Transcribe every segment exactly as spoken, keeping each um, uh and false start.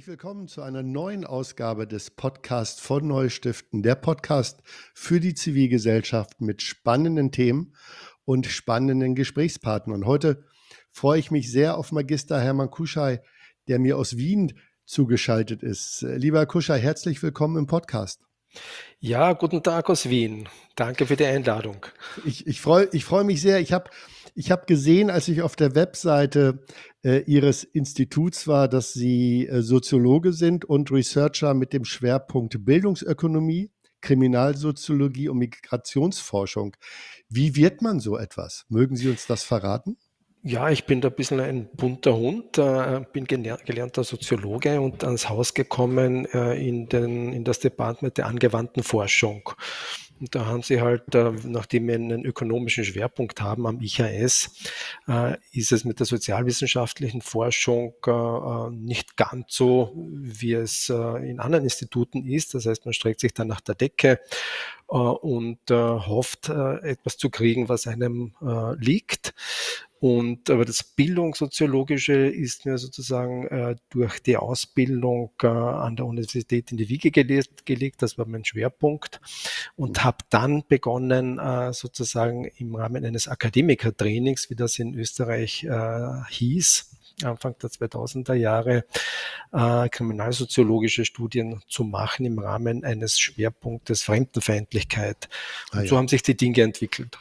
Herzlich willkommen zu einer neuen Ausgabe des Podcasts von Neustiften, der Podcast für die Zivilgesellschaft mit spannenden Themen und spannenden Gesprächspartnern. Heute freue ich mich sehr auf Magister Hermann Kuschay, der mir aus Wien zugeschaltet ist. Lieber Kuschay, herzlich willkommen im Podcast. Ja, guten Tag aus Wien. Danke für die Einladung. Ich, ich freue ich freu mich sehr. Ich habe ich hab gesehen, als ich auf der Webseite äh, Ihres Instituts war, dass Sie äh, Soziologe sind und Researcher mit dem Schwerpunkt Bildungsökonomie, Kriminalsoziologie und Migrationsforschung. Wie wird man so etwas? Mögen Sie uns das verraten? Ja, ich bin da ein bisschen ein bunter Hund, äh, bin geler- gelernter Soziologe und ans Haus gekommen äh, in den, in das Department der angewandten Forschung. Und da haben sie halt, äh, nachdem wir einen ökonomischen Schwerpunkt haben am I H S, äh, ist es mit der sozialwissenschaftlichen Forschung äh, äh, nicht ganz so, wie es äh, in anderen Instituten ist. Das heißt, man streckt sich dann nach der Decke äh, und äh, hofft, äh, etwas zu kriegen, was einem äh, liegt. Und aber das Bildungssoziologische ist mir sozusagen äh, durch die Ausbildung äh, an der Universität in die Wiege gelegt, gelegt. Das war mein Schwerpunkt. Und habe dann begonnen, äh, sozusagen im Rahmen eines Akademikertrainings, wie das in Österreich äh, hieß, Anfang der zweitausender Jahre, äh, kriminalsoziologische Studien zu machen im Rahmen eines Schwerpunktes Fremdenfeindlichkeit. Und Ah, so ja. haben sich die Dinge entwickelt.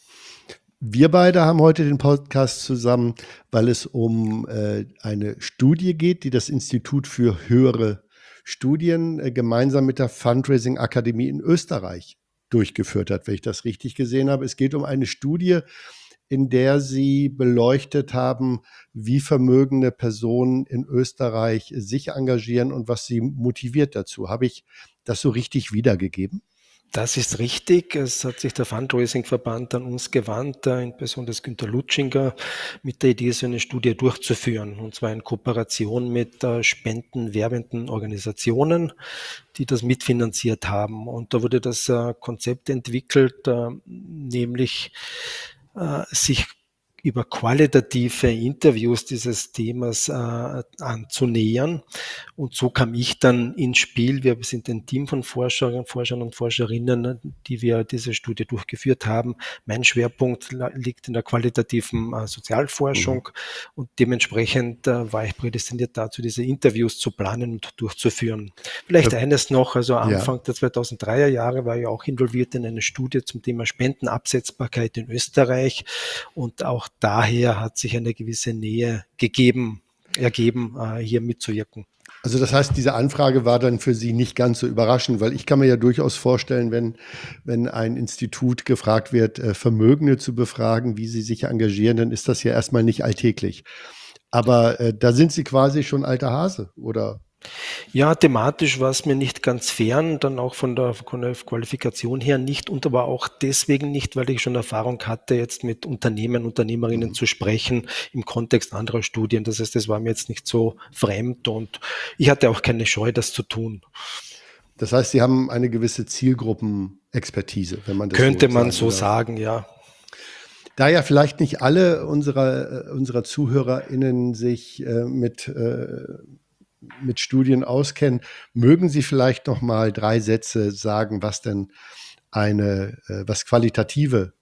Wir beide haben heute den Podcast zusammen, weil es um äh, eine Studie geht, die das Institut für höhere Studien äh, gemeinsam mit der Fundraising Akademie in Österreich durchgeführt hat, wenn ich das richtig gesehen habe. Es geht um eine Studie, in der sie beleuchtet haben, wie vermögende Personen in Österreich sich engagieren und was sie motiviert dazu. Habe ich das so richtig wiedergegeben? Das ist richtig. Es hat sich der Fundraising-Verband an uns gewandt, äh, in Person des Günter Lutschinger, mit der Idee, so eine Studie durchzuführen. Und zwar in Kooperation mit äh, spendenwerbenden Organisationen, die das mitfinanziert haben. Und da wurde das äh, Konzept entwickelt, äh, nämlich äh, sich über qualitative Interviews dieses Themas äh, anzunähern. Und so kam ich dann ins Spiel. Wir sind ein Team von Forschern, Forschern und Forscherinnen, die wir diese Studie durchgeführt haben. Mein Schwerpunkt liegt in der qualitativen äh, Sozialforschung Mhm. und dementsprechend äh, war ich prädestiniert dazu, diese Interviews zu planen und durchzuführen. Vielleicht Äh, eines noch, also ja. Anfang der zweitausenddreier Jahre war ich auch involviert in eine Studie zum Thema Spendenabsetzbarkeit in Österreich. Und auch daher hat sich eine gewisse Nähe gegeben, ergeben, hier mitzuwirken. Also das heißt, diese Anfrage war dann für Sie nicht ganz so überraschend, weil ich kann mir ja durchaus vorstellen, wenn, wenn ein Institut gefragt wird, äh, Vermögende zu befragen, wie sie sich engagieren, dann ist das ja erstmal nicht alltäglich. Aber äh, da sind Sie quasi schon alter Hase, oder? Ja, thematisch war es mir nicht ganz fern, dann auch von der Qualifikation her nicht und aber auch deswegen nicht, weil ich schon Erfahrung hatte, jetzt mit Unternehmen, Unternehmerinnen Mhm. zu sprechen im Kontext anderer Studien. Das heißt, das war mir jetzt nicht so fremd und ich hatte auch keine Scheu, das zu tun. Das heißt, Sie haben eine gewisse Zielgruppenexpertise, wenn man das so Könnte man sagen so darf. sagen, ja. Da ja vielleicht nicht alle unserer, äh, unserer ZuhörerInnen sich äh, mit, äh, mit Studien auskennen, mögen Sie vielleicht noch mal drei Sätze sagen, was denn eine, äh, was qualitative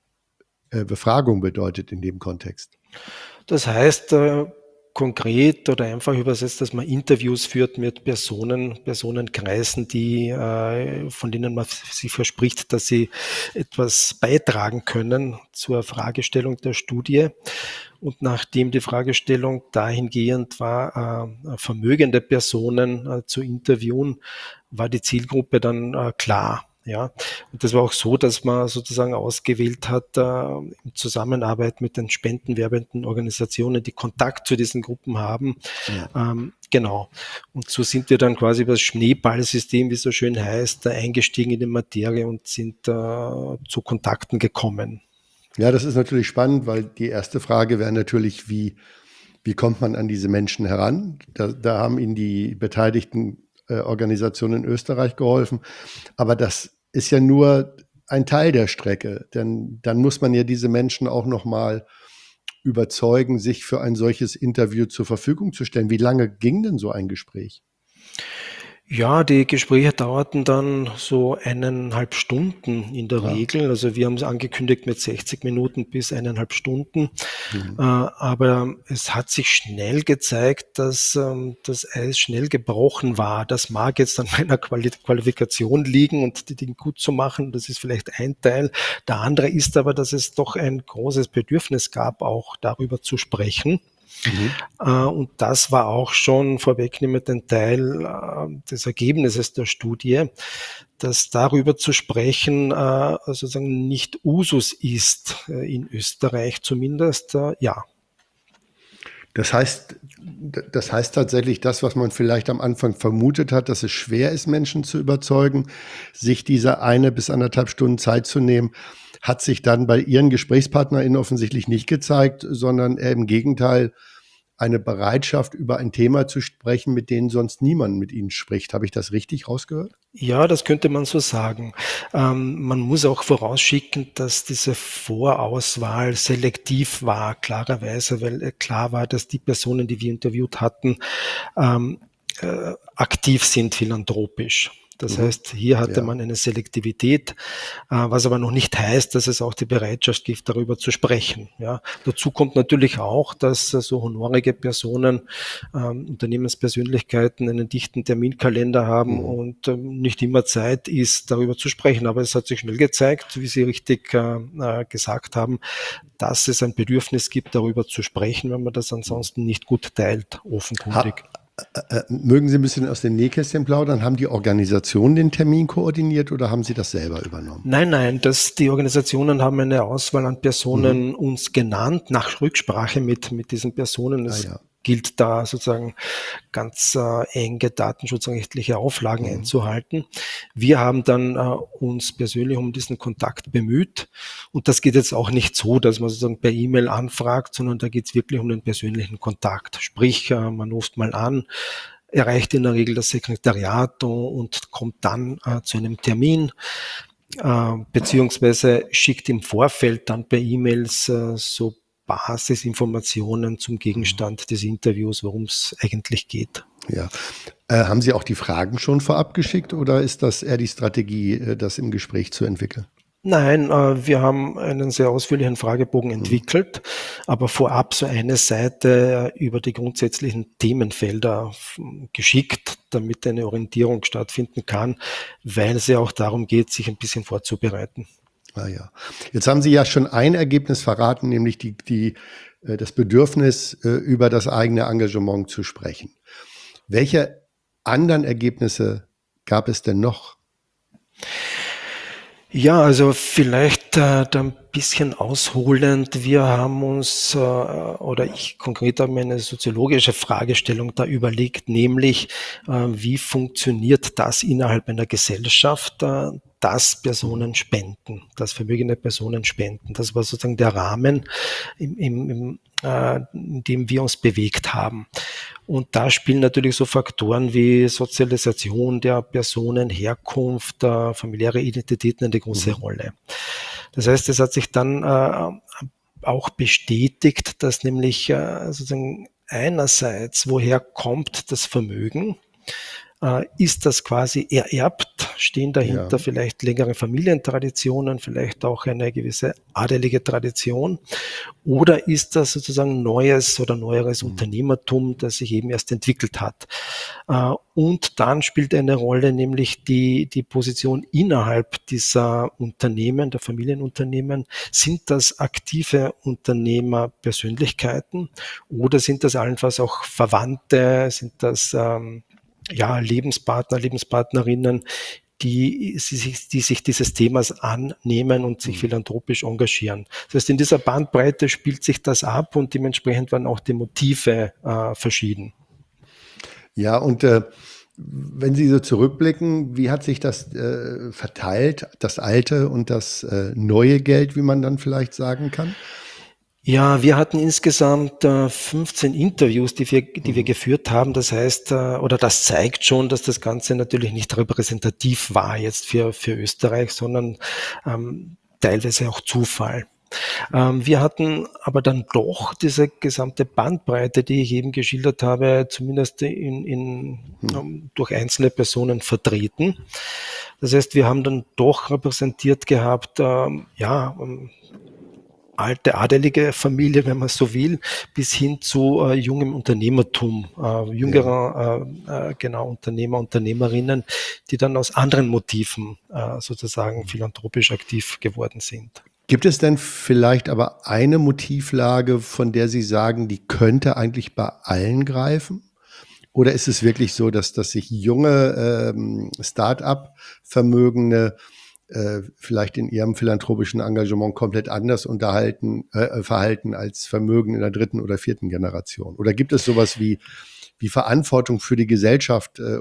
äh, Befragung bedeutet in dem Kontext? Das heißt, äh, konkret oder einfach übersetzt, dass man Interviews führt mit Personen, Personenkreisen, die, äh, von denen man sich verspricht, dass sie etwas beitragen können zur Fragestellung der Studie. Und nachdem die Fragestellung dahingehend war, äh, vermögende Personen äh, zu interviewen, war die Zielgruppe dann äh, klar. Ja, und das war auch so, dass man sozusagen ausgewählt hat, äh, in Zusammenarbeit mit den spendenwerbenden Organisationen, die Kontakt zu diesen Gruppen haben. Ja. Ähm, genau. Und so sind wir dann quasi über das Schneeballsystem, wie es so schön heißt, äh, eingestiegen in die Materie und sind äh, zu Kontakten gekommen. Ja, das ist natürlich spannend, weil die erste Frage wäre natürlich, wie, wie kommt man an diese Menschen heran? Da, da haben Ihnen die beteiligten äh, Organisationen in Österreich geholfen. Aber das ist ja nur ein Teil der Strecke, denn dann muss man ja diese Menschen auch noch mal überzeugen, sich für ein solches Interview zur Verfügung zu stellen? Wie lange ging denn so ein Gespräch? Ja, die Gespräche dauerten dann so eineinhalb Stunden in der Ja. Regel. Also wir haben es angekündigt mit sechzig Minuten bis eineinhalb Stunden. Mhm. Äh, aber es hat sich schnell gezeigt, dass ähm, das Eis schnell gebrochen war. Das mag jetzt an meiner Quali Qualifikation liegen und die Dinge gut zu machen. Das ist vielleicht ein Teil. Der andere ist aber, dass es doch ein großes Bedürfnis gab, auch darüber zu sprechen. Mhm. Äh, und das war auch schon vorwegnehmend ein Teil äh, des Ergebnisses der Studie, dass darüber zu sprechen äh, sozusagen nicht Usus ist, äh, in Österreich zumindest, äh, ja. Das heißt, das heißt tatsächlich das, was man vielleicht am Anfang vermutet hat, dass es schwer ist, Menschen zu überzeugen, sich diese eine bis anderthalb Stunden Zeit zu nehmen, hat sich dann bei Ihren GesprächspartnerInnen offensichtlich nicht gezeigt, sondern eher im Gegenteil eine Bereitschaft, über ein Thema zu sprechen, mit dem sonst niemand mit Ihnen spricht. Habe ich das richtig rausgehört? Ja, das könnte man so sagen. Ähm, man muss auch vorausschicken, dass diese Vorauswahl selektiv war, klarerweise, weil äh, klar war, dass die Personen, die wir interviewt hatten, ähm, äh, aktiv sind philanthropisch. Das Mhm. heißt, hier hatte Ja. man eine Selektivität, äh, was aber noch nicht heißt, dass es auch die Bereitschaft gibt, darüber zu sprechen. Ja. Dazu kommt natürlich auch, dass äh, so honorige Personen, ähm, Unternehmenspersönlichkeiten einen dichten Terminkalender haben Mhm. und ähm, nicht immer Zeit ist, darüber zu sprechen. Aber es hat sich schnell gezeigt, wie Sie richtig äh, äh, gesagt haben, dass es ein Bedürfnis gibt, darüber zu sprechen, wenn man das ansonsten nicht gut teilt, offenkundig. Ha, äh, mögen Sie ein bisschen aus dem Nähkästchen plaudern? Haben die Organisationen den Termin koordiniert oder haben Sie das selber übernommen? Nein, nein, das, die Organisationen haben eine Auswahl an Mhm. Personen uns genannt, nach Rücksprache mit, mit diesen Personen. Ah Es ja. gilt da sozusagen ganz äh, enge datenschutzrechtliche Auflagen Mhm. einzuhalten. Wir haben dann äh, uns persönlich um diesen Kontakt bemüht. Und das geht jetzt auch nicht so, dass man sozusagen per E-Mail anfragt, sondern da geht es wirklich um den persönlichen Kontakt. Sprich, äh, man ruft mal an, erreicht in der Regel das Sekretariat und kommt dann äh, zu einem Termin, äh, beziehungsweise schickt im Vorfeld dann per E-Mails äh, so Basisinformationen zum Gegenstand des Interviews, worum es eigentlich geht. Ja. Äh, haben Sie auch die Fragen schon vorab geschickt oder ist das eher die Strategie, äh, das im Gespräch zu entwickeln? Nein, äh, wir haben einen sehr ausführlichen Fragebogen Mhm. entwickelt, aber vorab so eine Seite über die grundsätzlichen Themenfelder f- geschickt, damit eine Orientierung stattfinden kann, weil es ja auch darum geht, sich ein bisschen vorzubereiten. Ah ja. Jetzt haben Sie ja schon ein Ergebnis verraten, nämlich die, die, äh, das Bedürfnis, äh, über das eigene Engagement zu sprechen. Welche anderen Ergebnisse gab es denn noch? Ja, also vielleicht äh, da ein bisschen ausholend. Wir haben uns, äh, oder ich konkret habe mir eine soziologische Fragestellung da überlegt, nämlich äh, wie funktioniert das innerhalb einer Gesellschaft, äh, dass Personen spenden, dass vermögende Personen spenden. Das war sozusagen der Rahmen, im, im, im, äh, in dem wir uns bewegt haben. Und da spielen natürlich so Faktoren wie Sozialisation der Personen, Herkunft, äh, familiäre Identitäten eine große Mhm. Rolle. Das heißt, es hat sich dann äh, auch bestätigt, dass nämlich äh, sozusagen einerseits, woher kommt das Vermögen? Äh, ist das quasi ererbt? Stehen Ja. dahinter vielleicht längere Familientraditionen, vielleicht auch eine gewisse adelige Tradition? Oder ist das sozusagen neues oder neueres Mhm. Unternehmertum, das sich eben erst entwickelt hat? Äh, Und dann spielt eine Rolle nämlich die, die Position innerhalb dieser Unternehmen, der Familienunternehmen. Sind das aktive Unternehmerpersönlichkeiten oder sind das allenfalls auch Verwandte? Sind das ähm, ja, Lebenspartner, Lebenspartnerinnen, die, die, sich, die sich dieses Themas annehmen und sich Mhm. philanthropisch engagieren. Das heißt, in dieser Bandbreite spielt sich das ab und dementsprechend waren auch die Motive äh, verschieden. Ja, und äh, wenn Sie so zurückblicken, wie hat sich das äh, verteilt, das alte und das äh, neue Geld, wie man dann vielleicht sagen kann? Ja, wir hatten insgesamt äh, fünfzehn Interviews, die wir, die wir Mhm. geführt haben. Das heißt, äh, oder das zeigt schon, dass das Ganze natürlich nicht repräsentativ war jetzt für, für Österreich, sondern ähm, teilweise auch Zufall. Ähm, wir hatten aber dann doch diese gesamte Bandbreite, die ich eben geschildert habe, zumindest in, in, Hm. ähm, durch einzelne Personen vertreten. Das heißt, wir haben dann doch repräsentiert gehabt, ähm, ja, ähm, alte adelige Familie, wenn man so will, bis hin zu äh, jungem Unternehmertum, äh, Ja. jüngerer äh, äh, genau Unternehmer, Unternehmerinnen, die dann aus anderen Motiven äh, sozusagen philanthropisch aktiv geworden sind. Gibt es denn vielleicht aber eine Motivlage, von der Sie sagen, die könnte eigentlich bei allen greifen? Oder ist es wirklich so, dass, dass sich junge ähm, Start-up-Vermögende äh, vielleicht in ihrem philanthropischen Engagement komplett anders unterhalten, äh, verhalten als Vermögen in der dritten oder vierten Generation? Oder gibt es sowas wie, wie Verantwortung für die Gesellschaft äh,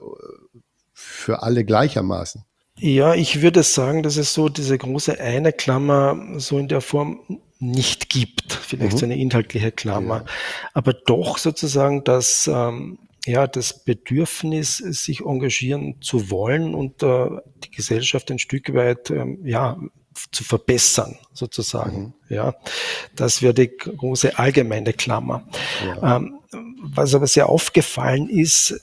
für alle gleichermaßen? Ja, ich würde sagen, dass es so diese große eine Klammer so in der Form nicht gibt, vielleicht so Mhm. eine inhaltliche Klammer, Ja. aber doch sozusagen das, ähm, ja, das Bedürfnis, sich engagieren zu wollen und äh, die Gesellschaft ein Stück weit, ähm, ja, zu verbessern, sozusagen. Mhm. Ja, das wäre die große allgemeine Klammer. Ja. Ähm, was aber sehr aufgefallen ist,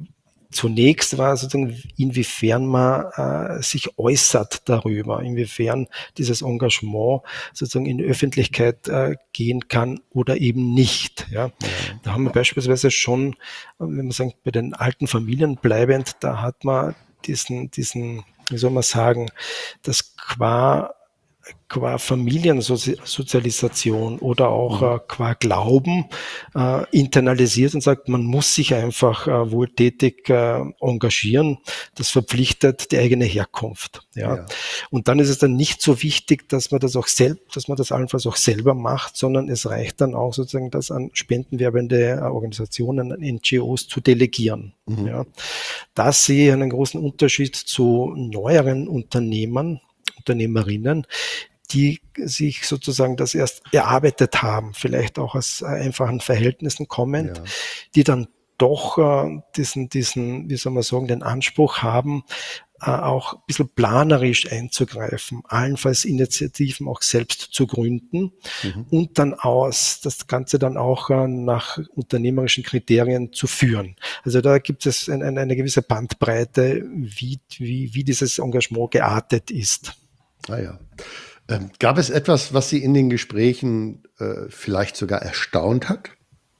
zunächst war sozusagen, inwiefern man äh, sich äußert darüber, inwiefern dieses Engagement sozusagen in die Öffentlichkeit äh, gehen kann oder eben nicht. Ja. Ja. Da haben wir beispielsweise schon, wenn man sagt, bei den alten Familien bleibend, da hat man diesen, diesen, wie soll man sagen, das qua qua Familiensozialisation oder auch Mhm. äh, qua Glauben äh, internalisiert und sagt, man muss sich einfach äh, wohltätig äh, engagieren. Das verpflichtet die eigene Herkunft. Ja. Ja. Und dann ist es dann nicht so wichtig, dass man das auch selbst, dass man das allenfalls auch selber macht, sondern es reicht dann auch sozusagen, das an spendenwerbende äh, Organisationen, an N G Os zu delegieren. Mhm. Ja. Da sehe ich einen großen Unterschied zu neueren Unternehmern, Unternehmerinnen, die sich sozusagen das erst erarbeitet haben, vielleicht auch aus einfachen Verhältnissen kommend, Ja. die dann doch äh, diesen, diesen, wie soll man sagen, den Anspruch haben, äh, auch ein bisschen planerisch einzugreifen, allenfalls Initiativen auch selbst zu gründen Mhm. und dann aus, das Ganze dann auch äh, nach unternehmerischen Kriterien zu führen. Also da gibt es ein, ein, eine gewisse Bandbreite, wie, wie, wie dieses Engagement geartet ist. Ah ja. Ähm, gab es etwas, was Sie in den Gesprächen äh, vielleicht sogar erstaunt hat?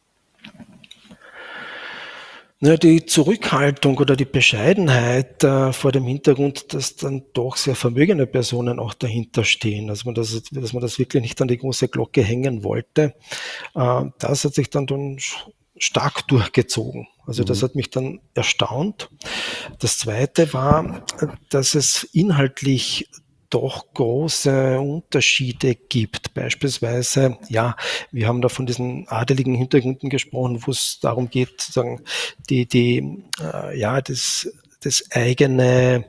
Ja, die Zurückhaltung oder die Bescheidenheit äh, vor dem Hintergrund, dass dann doch sehr vermögende Personen auch dahinter stehen, dass man das, dass man das wirklich nicht an die große Glocke hängen wollte, äh, das hat sich dann, dann stark durchgezogen. Also das Mhm. hat mich dann erstaunt. Das Zweite war, dass es inhaltlich doch große Unterschiede gibt. Beispielsweise, ja, wir haben da von diesen adeligen Hintergründen gesprochen, wo es darum geht, sozusagen die, die, äh, ja, das, das eigene,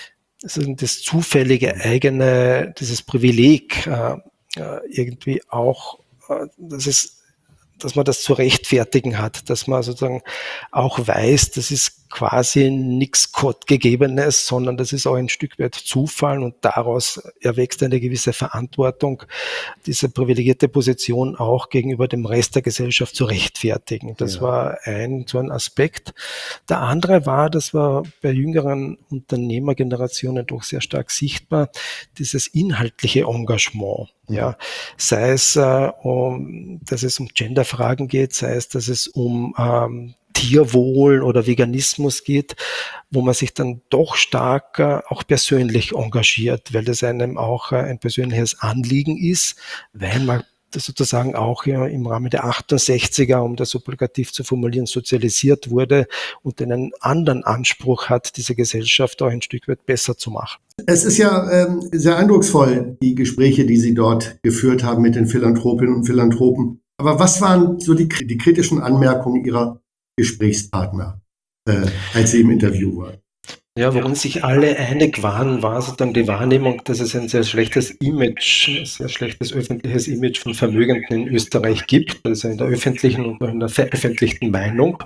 also das zufällige eigene, dieses Privileg äh, äh, irgendwie auch, äh, dass es dass man das zu rechtfertigen hat, dass man sozusagen auch weiß, das ist quasi nichts Gottgegebenes, sondern das ist auch ein Stück weit Zufall und daraus erwächst eine gewisse Verantwortung, diese privilegierte Position auch gegenüber dem Rest der Gesellschaft zu rechtfertigen. Das Ja. war ein so ein Aspekt. Der andere war, das war bei jüngeren Unternehmergenerationen doch sehr stark sichtbar, dieses inhaltliche Engagement. Mhm. Ja, sei es, äh, um, dass es um Genderfragen geht, sei es, dass es um ähm, Tierwohl oder Veganismus geht, wo man sich dann doch stark äh, auch persönlich engagiert, weil das einem auch äh, ein persönliches Anliegen ist, weil man das sozusagen auch ja, im Rahmen der achtundsechziger, um das obligativ zu formulieren, sozialisiert wurde und einen anderen Anspruch hat, diese Gesellschaft auch ein Stück weit besser zu machen. Es ist ja ähm, sehr eindrucksvoll, die Gespräche, die Sie dort geführt haben mit den Philanthropinnen und Philanthropen. Aber was waren so die, die kritischen Anmerkungen Ihrer Gesprächspartner, äh, als Sie im Interview waren? Ja, worin sich alle einig waren, war sozusagen die Wahrnehmung, dass es ein sehr schlechtes Image, ein sehr schlechtes öffentliches Image von Vermögenden in Österreich gibt, also in der öffentlichen und in der veröffentlichten Meinung.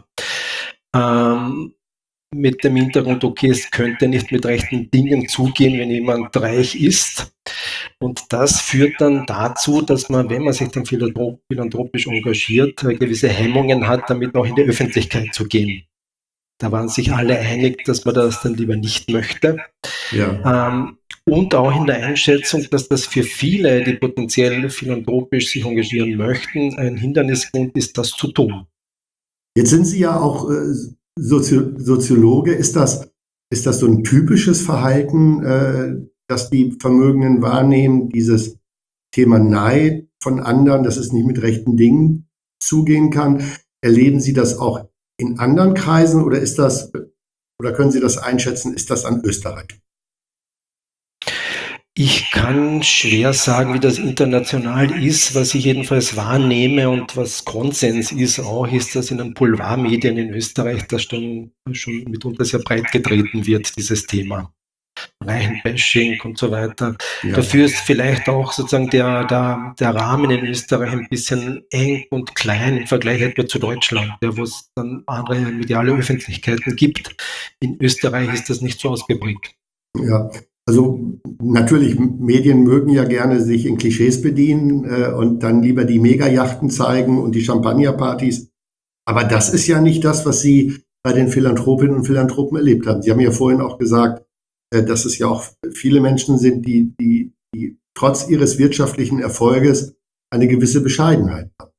Ähm, mit dem Hintergrund, okay, es könnte nicht mit rechten Dingen zugehen, wenn jemand reich ist. Und das führt dann dazu, dass man, wenn man sich dann philanthropisch engagiert, gewisse Hemmungen hat, damit auch in die Öffentlichkeit zu gehen. Da waren sich alle einig, dass man das dann lieber nicht möchte. Ja. Ähm, und auch in der Einschätzung, dass das für viele, die potenziell philanthropisch sich engagieren möchten, ein Hindernisgrund ist, das zu tun. Jetzt sind Sie ja auch äh, Sozi- Soziologe. Ist das, ist das so ein typisches Verhalten, äh, das die Vermögenden wahrnehmen, dieses Thema Neid von anderen, dass es nicht mit rechten Dingen zugehen kann? Erleben Sie das auch in anderen Kreisen oder ist das, oder können Sie das einschätzen, ist das an Österreich? Ich kann schwer sagen, wie das international ist. Was ich jedenfalls wahrnehme und was Konsens ist auch, ist, dass in den Boulevardmedien in Österreich das schon, schon mitunter sehr breit getreten wird, dieses Thema. Reichenbashing und so weiter. Ja. Dafür ist vielleicht auch sozusagen der, der, der Rahmen in Österreich ein bisschen eng und klein im Vergleich etwa zu Deutschland, ja, wo es dann andere mediale Öffentlichkeiten gibt. In Österreich ist das nicht so ausgeprägt. Ja, also natürlich, Medien mögen ja gerne sich in Klischees bedienen äh, und dann lieber die Megayachten zeigen und die Champagnerpartys. Aber das ist ja nicht das, was Sie bei den Philanthropinnen und Philanthropen erlebt haben. Sie haben ja vorhin auch gesagt, äh, dass es ja auch viele Menschen sind, die, die, die trotz ihres wirtschaftlichen Erfolges eine gewisse Bescheidenheit haben.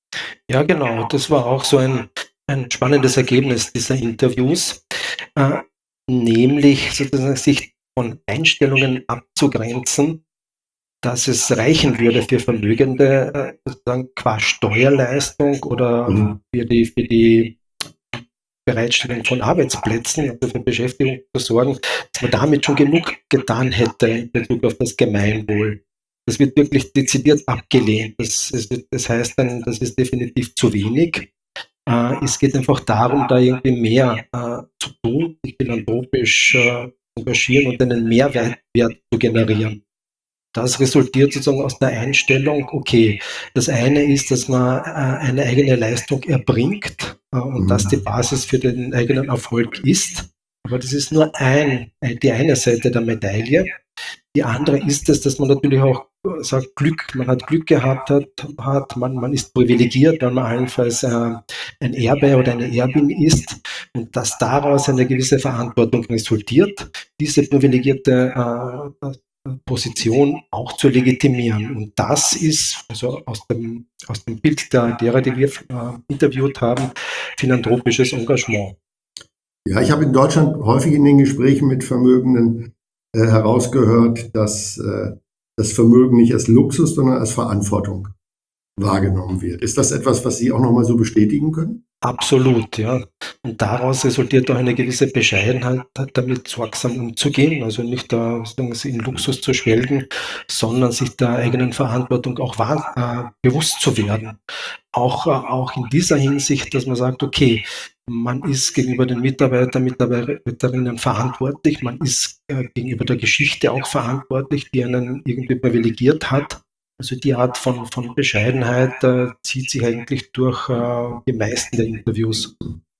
Ja, genau. Das war auch so ein, ein spannendes Ergebnis dieser Interviews, äh, nämlich sozusagen sich von Einstellungen abzugrenzen, dass es reichen würde für Vermögende, äh, sozusagen qua Steuerleistung oder mhm. für die, für die Bereitstellung von Arbeitsplätzen, also für Beschäftigung zu sorgen, dass man damit schon genug getan hätte in Bezug auf das Gemeinwohl. Das wird wirklich dezidiert abgelehnt. Das, das heißt dann, das ist definitiv zu wenig. Äh, es geht einfach darum, da irgendwie mehr äh, zu tun, sich philanthropisch äh, engagieren und einen Mehrwert zu generieren. Das resultiert sozusagen aus der Einstellung, okay, das eine ist, dass man äh, eine eigene Leistung erbringt äh, und mhm. das die Basis für den eigenen Erfolg ist. Aber das ist nur ein, die eine Seite der Medaille. Die andere ist es, dass man natürlich auch sagt, Glück, man hat Glück gehabt, hat, hat man, man ist privilegiert, weil man allenfalls äh, ein Erbe oder eine Erbin ist und dass daraus eine gewisse Verantwortung resultiert, diese privilegierte äh, Position auch zu legitimieren. Und das ist, also aus dem, aus dem Bild der, derer, die wir äh, interviewt haben, philanthropisches Engagement. Ja, ich habe in Deutschland häufig in den Gesprächen mit Vermögenden äh, herausgehört, dass äh, das Vermögen nicht als Luxus, sondern als Verantwortung wahrgenommen wird. Ist das etwas, was Sie auch nochmal so bestätigen können? Absolut, ja. Und daraus resultiert auch eine gewisse Bescheidenheit, damit sorgsam umzugehen, also nicht da in Luxus zu schwelgen, sondern sich der eigenen Verantwortung auch wahr, äh, bewusst zu werden. Auch, äh, auch in dieser Hinsicht, dass man sagt, okay, man ist gegenüber den Mitarbeitern, Mitarbeiterinnen verantwortlich, man ist äh, gegenüber der Geschichte auch verantwortlich, die einen irgendwie privilegiert hat. Also die Art von, von Bescheidenheit äh, zieht sich eigentlich durch äh, die meisten der Interviews.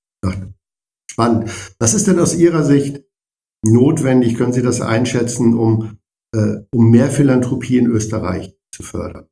Spannend. Was ist denn aus Ihrer Sicht notwendig, können Sie das einschätzen, um, äh, um mehr Philanthropie in Österreich zu fördern?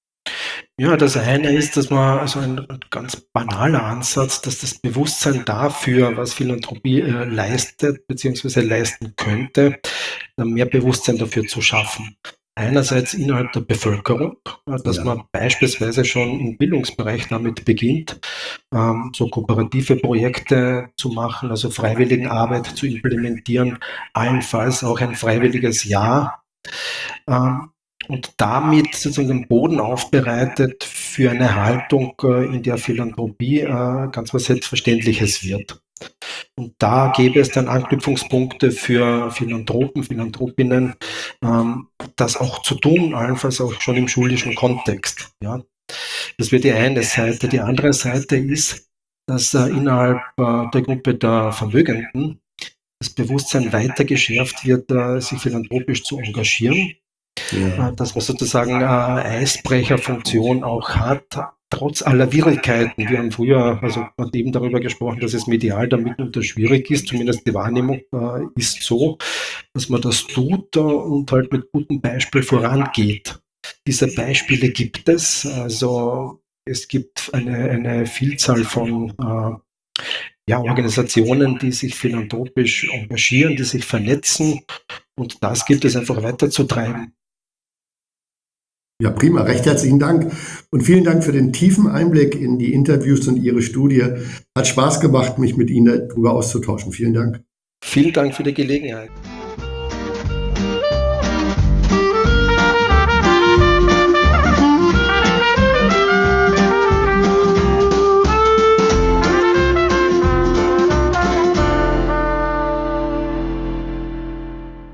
Ja, das eine ist, dass man, also ein ganz banaler Ansatz, dass das Bewusstsein dafür, was Philanthropie äh, leistet bzw. leisten könnte, mehr Bewusstsein dafür zu schaffen. Einerseits innerhalb der Bevölkerung, dass ja. man beispielsweise schon im Bildungsbereich damit beginnt, ähm, so kooperative Projekte zu machen, also Freiwilligenarbeit zu implementieren, allenfalls auch ein freiwilliges Jahr. Ähm, und damit sozusagen den Boden aufbereitet für eine Haltung, äh, in der Philanthropie äh, ganz was Selbstverständliches wird. Und da gäbe es dann Anknüpfungspunkte für Philanthropen, Philanthropinnen, ähm, das auch zu tun, allenfalls auch schon im schulischen Kontext. Ja. Das wäre die eine Seite. Die andere Seite ist, dass äh, innerhalb äh, der Gruppe der Vermögenden das Bewusstsein weiter geschärft wird, äh, sich philanthropisch zu engagieren. Ja. Dass man sozusagen eine Eisbrecherfunktion auch hat, trotz aller Widrigkeiten, wir haben früher, also eben darüber gesprochen, dass es medial damit unter schwierig ist, zumindest die Wahrnehmung äh, ist so, dass man das tut äh, und halt mit gutem Beispiel vorangeht. Diese Beispiele gibt es, also es gibt eine, eine Vielzahl von äh, ja, Organisationen, die sich philanthropisch engagieren, die sich vernetzen, und das gilt es einfach weiterzutreiben. Ja, prima. Recht herzlichen Dank. Und vielen Dank für den tiefen Einblick in die Interviews und Ihre Studie. Hat Spaß gemacht, mich mit Ihnen darüber auszutauschen. Vielen Dank. Vielen Dank für die Gelegenheit.